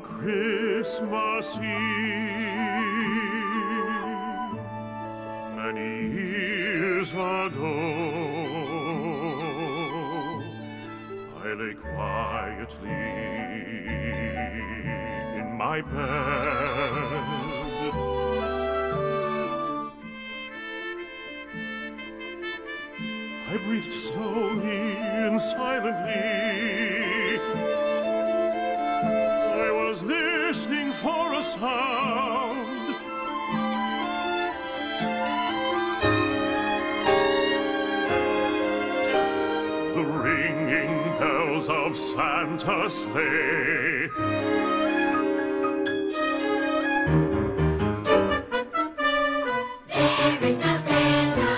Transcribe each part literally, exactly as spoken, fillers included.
Christmas Eve, many years ago, I lay quietly in my bed. I breathed slowly and silently. I was listening for a sound. The ringing bells of Santa's sleigh. There is no Santa.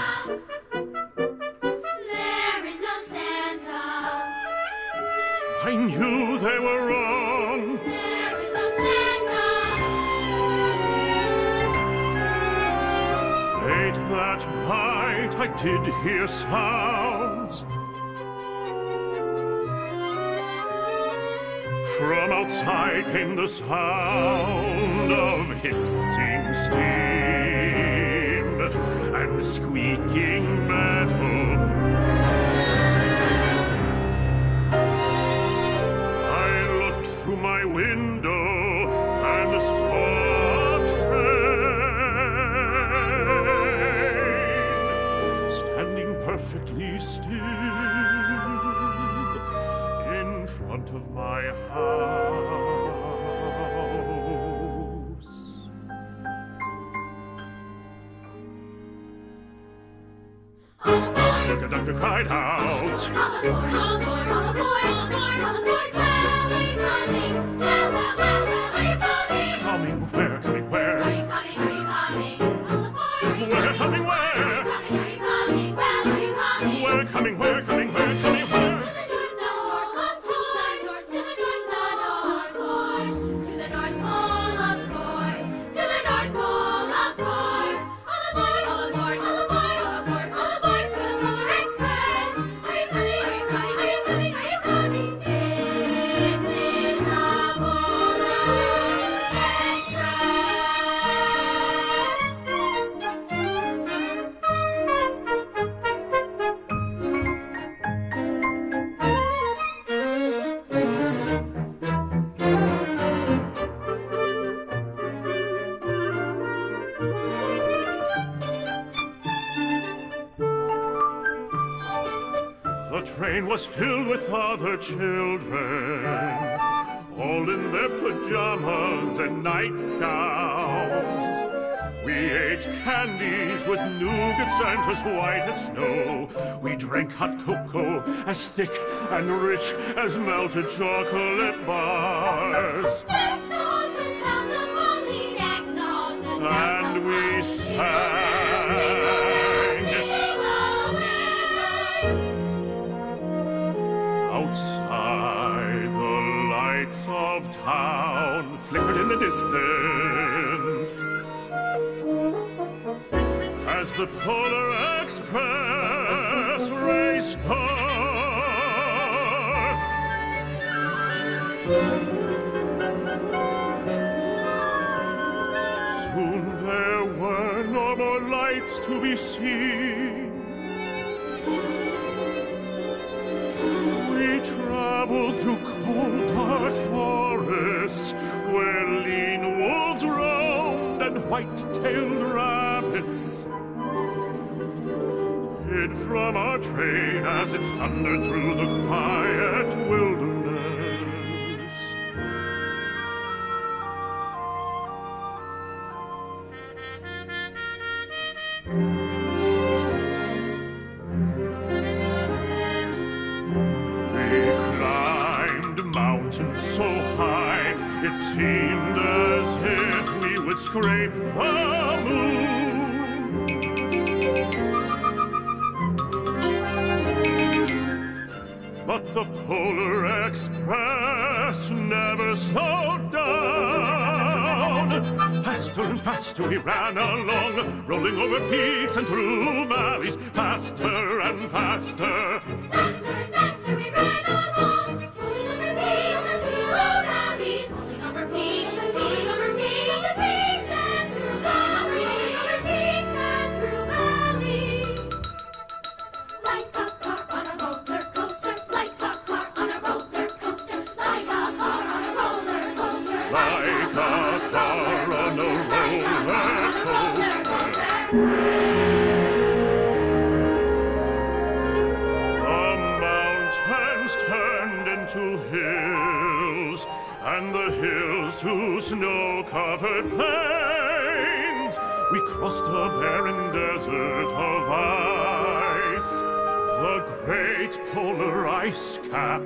There is no Santa. I knew they were wrong. There is no Santa. Late that night I did hear sounds. From outside came the sound of hissing steam and squeaking metal. I looked through my window and saw a train standing perfectly still in front of my house. All aboard! The conductor cried out. All aboard, all aboard, all aboard, all aboard, all aboard. Well, are you coming? Well, well, well, well, are you coming? Coming where? Coming where? Are you coming? Are you coming? All aboard! Are you Where? Coming Are where? you coming? Are you coming? Well, are you coming? Where? Coming where? Coming where? Tell me where? To the North Pole, of course. To the North Pole, of course. To the North Pole, of course. All aboard, all aboard, all aboard, all aboard, all aboard for the Polar Express. Are you coming? Are you coming? Are you coming? Are you coming? This is the Polar The train was filled with other children, all in their pajamas and nightgowns. We ate candies with nougats and as white as snow. We drank hot cocoa as thick and rich as melted chocolate bars. Deck the halls with bells of holly, deck the halls with bells of And we holly. sang. Outside, the lights of town flickered in the distance as the Polar Express raced north. Soon there were no more lights to be seen. We traveled through cold, dark forests where lean wolves roamed and white-tailed rabbits hid from our train as it thundered through the quiet wilderness. So high, it seemed as if we would scrape the moon. But the Polar Express never slowed down. Faster and faster we ran along, rolling over peaks and through valleys. Faster and faster. Faster and faster we ran along, rolling over peaks and through valleys, rolling over peaks. hills, and the hills to snow-covered plains. We crossed a barren desert of ice, the great polar ice cap.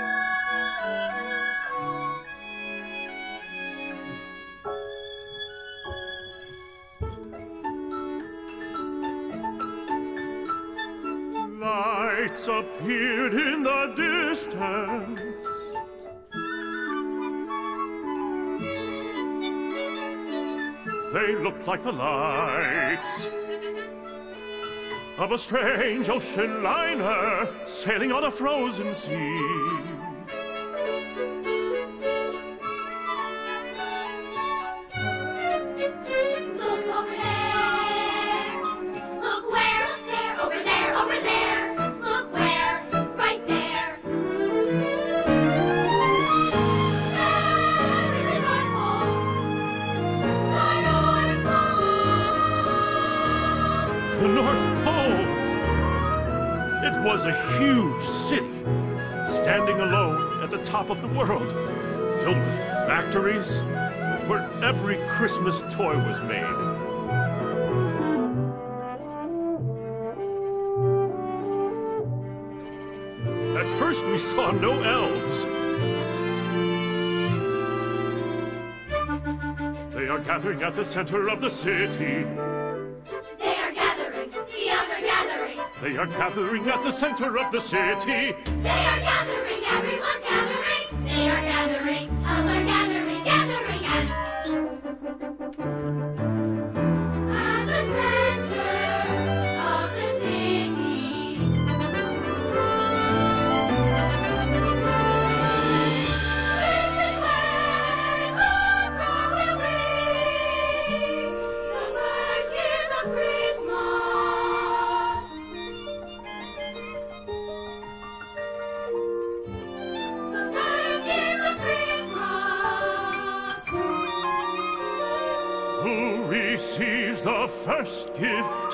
Lights appeared in the distance. They looked like the lights of a strange ocean liner sailing on a frozen sea. Look over there. Look where? Look there. Over there. Over there. Look where? Right there. There is the North Pole. The North Pole. The North Pole! It was a huge city, standing alone at the top of the world, filled with factories where every Christmas toy was made. At first we saw no elves. They are gathering at the center of the city. They are gathering. The elves are gathering. They are gathering at the center of the city. They are gathering. Everyone's gathering. They are gathering. Elves are gathering. Gathering at at the center of the city. This is where Santa will bring the first gifts of Christmas. The first gifts of Christmas. Who receives the first gift?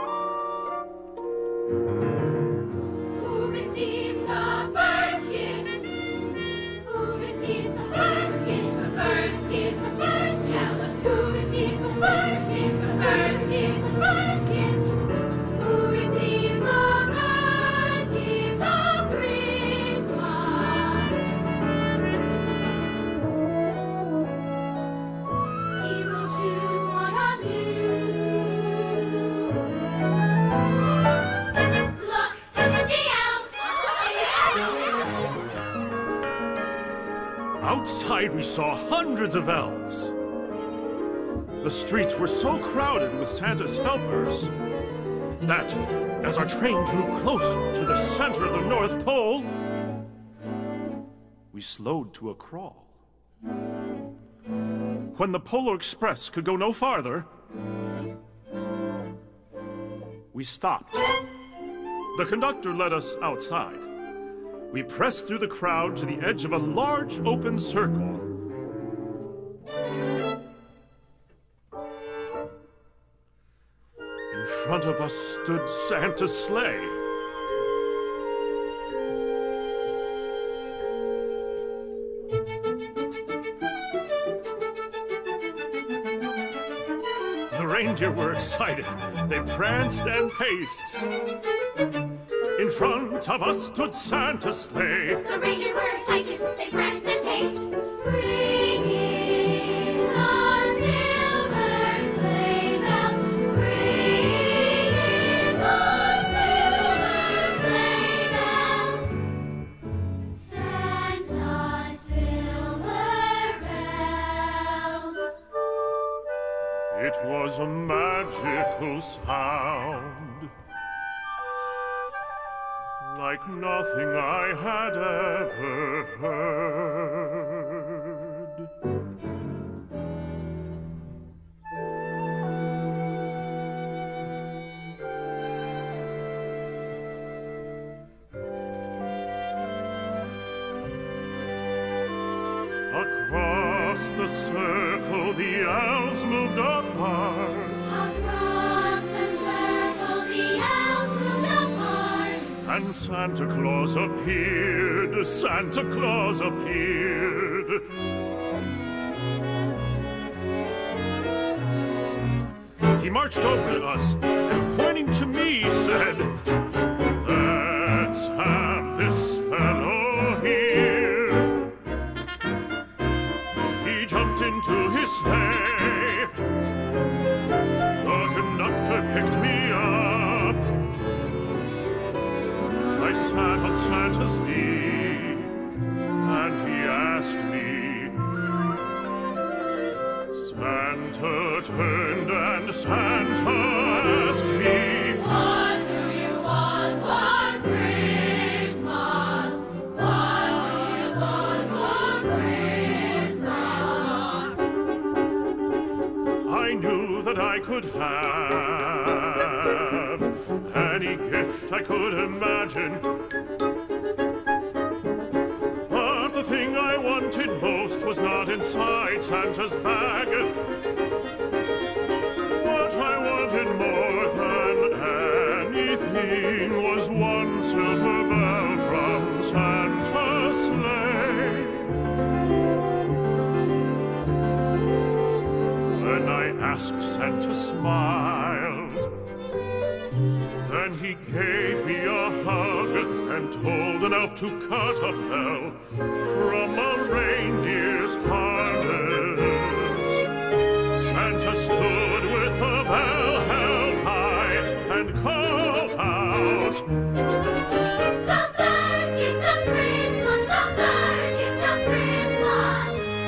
Who receives the first gift? Who receives the first gift? The first gift, the first. Tell us who receives the first gift? The first gift, the first gift. Who receives the first gift of Christmas? He will choose one of you. Look, the elves! Outside we saw hundreds of elves. The streets were so crowded with Santa's helpers that, as our train drew closer to the center of the North Pole, we slowed to a crawl. When the Polar Express could go no farther, we stopped. The conductor led us outside. We pressed through the crowd to the edge of a large open circle. In front of us stood Santa's sleigh. The reindeer were excited. They pranced and paced. In front of us stood Santa's sleigh. The reindeer were excited, they pranced and paced, ringing the silver sleigh bells, ringing the silver sleigh bells. Santa's silver bells. It was a magical sound, like nothing I had ever heard. Across the circle the elves moved apart. Across the circle the elves moved apart. And Santa Claus appeared, Santa Claus appeared. He marched over to us and pointing to me said, "Let's have this fellow here." He jumped into his sleigh. The conductor picked me up. I sat on Santa's knee, and he asked me. Santa turned and Santa asked me, What do you want for Christmas? What do you want for Christmas? I knew that I could have any gift I could imagine. But the thing I wanted most was not inside Santa's bag. What I wanted more than anything was one silver bell from Santa's sleigh. When I asked, Santa smiled. Then he gave me a hug and told an elf to cut a bell from a reindeer's harness. Santa stood with the bell held high and called out, The first gift of Christmas, the first gift of Christmas.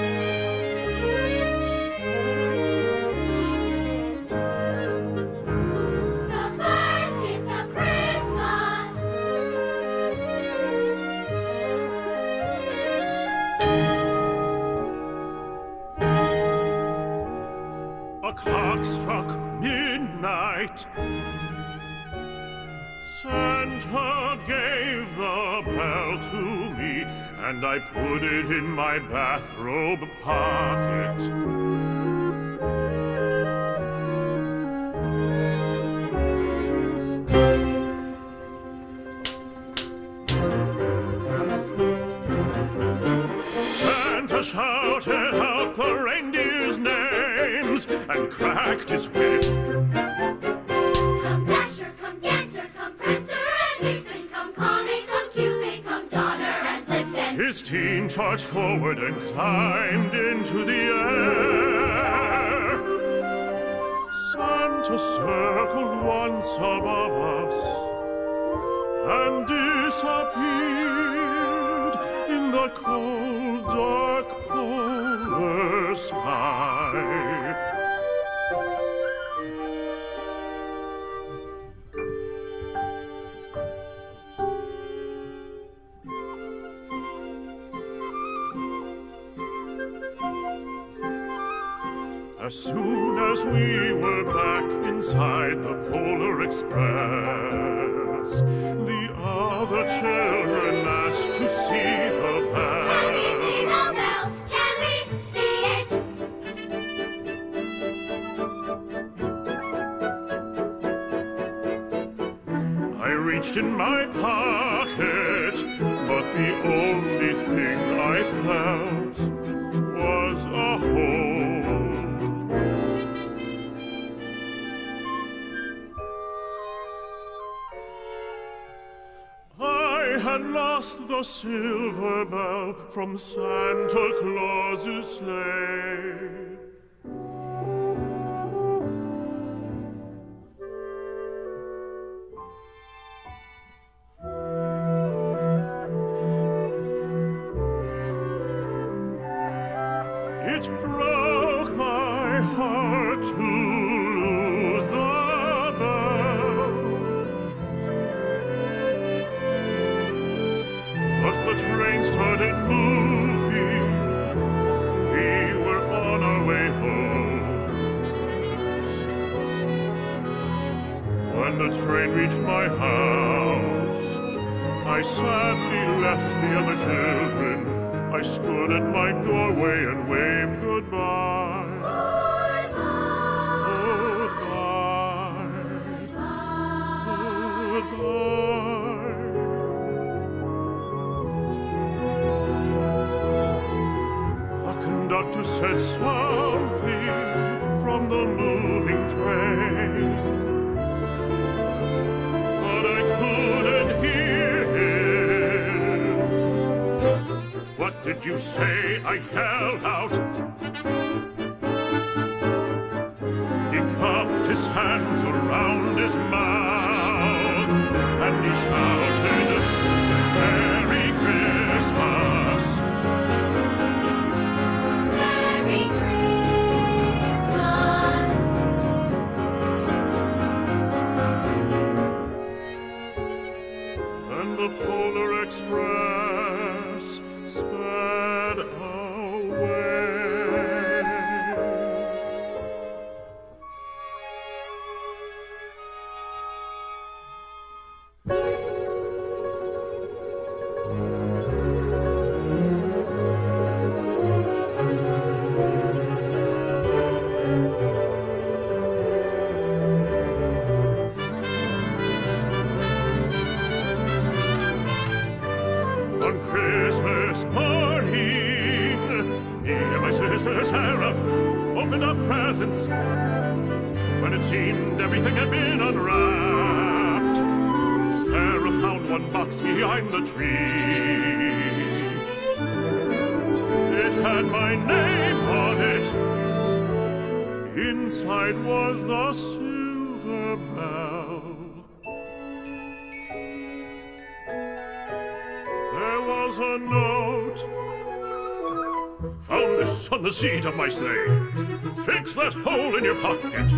The first gift of Christmas. a clock struck midnight. Santa gave the bell to me, and I put it in my bathrobe pocket. Santa shouted out the reindeers' names and cracked his whip. Come Dasher, come Dancer, come Prancer and Vixen, come Comet, come Cupid, come Donner and Blitzen. His team charged forward and climbed into the air. Santa circled once above us and disappeared in the cold, dark polar sky. As soon as we were back inside the Polar Express, the other children asked to see the bell. Can we see the bell? Can we see it? I reached in my pocket, but the only thing I felt was a hole. I had lost the silver bell from Santa Claus's sleigh. It broke my heart to lose the bell, but the train started moving. We were on our way home. When the train reached my house, I sadly left the other children. I stood at my doorway and waved goodbye. Goodbye. Goodbye. about to said something from the moving train, but I couldn't hear him. What did you say? I yelled out. He cupped his hands around his mouth and he shouted, Merry Christmas. Merry Christmas. And the Polar Express sped away. On Christmas morning, me and my sister Sarah opened up presents. When it seemed everything had been unwrapped, Sarah found one box behind the tree. It had my name on it. Inside was the silver bell. There was a note. Found this on the seat of my sleigh. Fix that hole in your pocket.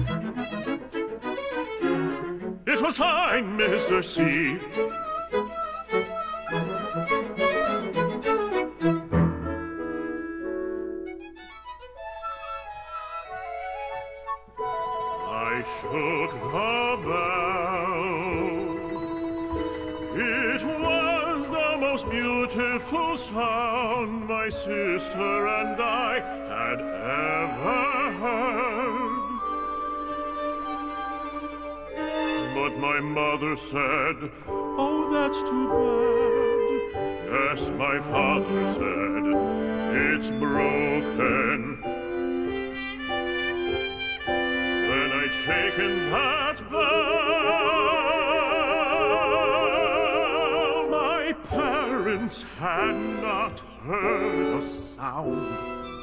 It was signed, Mister C. I shook the bell. It was the most beautiful sound my sister and I had ever heard. But my mother said, oh, that's too bad. Yes, my father said, it's broken. Then I'd shaken that bell. My parents had not heard a sound.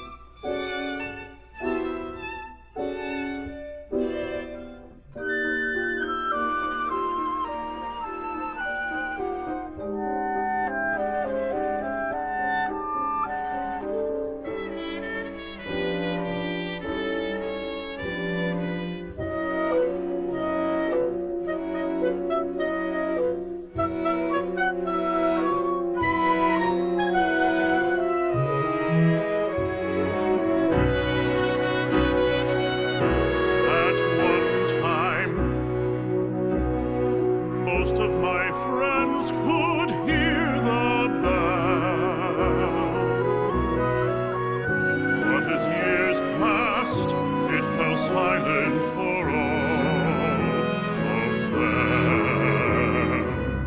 Most of my friends could hear the bell. But as years passed, it fell silent for all of them.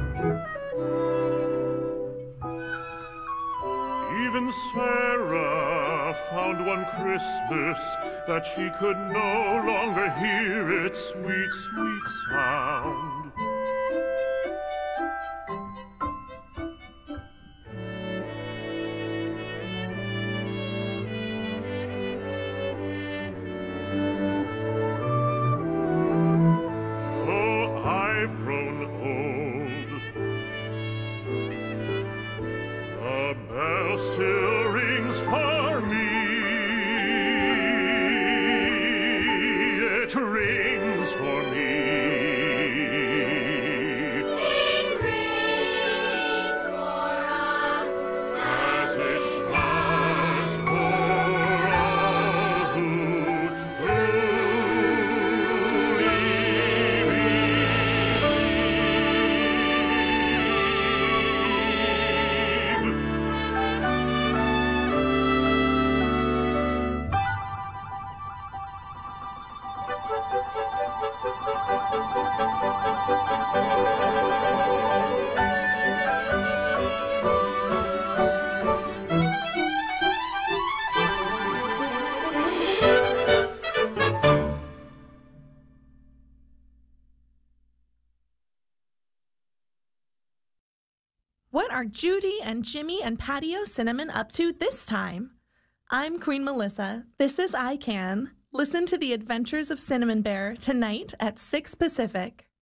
Even Sarah found one Christmas that she could no longer hear its sweet, sweet sound. I've grown old. The bell still rings for me. It rings for me. It rings for us As it does for all who truly believe. are Judy and Jimmy and Patio Cinnamon up to this time? I'm Queen Melissa. This is I Can. Listen to the Adventures of Cinnamon Bear tonight at six Pacific.